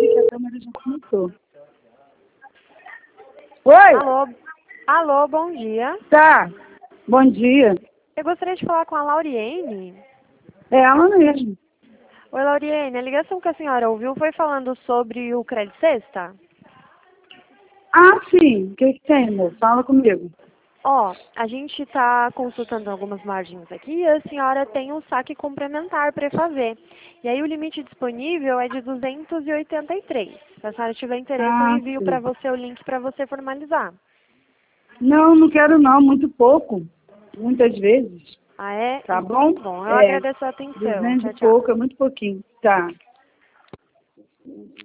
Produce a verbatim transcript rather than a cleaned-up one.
aqui que a câmera já começou. Oi? Alô, alô, bom dia. Tá. Bom dia. Eu gostaria de falar com a Lauriene. É ela mesmo. Oi, Lauriene, a ligação que a senhora ouviu foi falando sobre o Crédito Sexta? Ah, sim. O que, que tem, amor? Fala comigo. Ó, a gente está consultando algumas margens aqui e a senhora tem um saque complementar para fazer. E aí o limite disponível é de duzentos e oitenta e três. Se a senhora tiver interesse, eu Ah, envio para sim. você o link para você formalizar. Não, não quero não. Muito pouco. Muitas vezes. Ah, é? Tá Então, bom? tá bom. Eu É. agradeço a atenção. Duzentos Tchau, e tchau. pouco é muito pouquinho. Tá.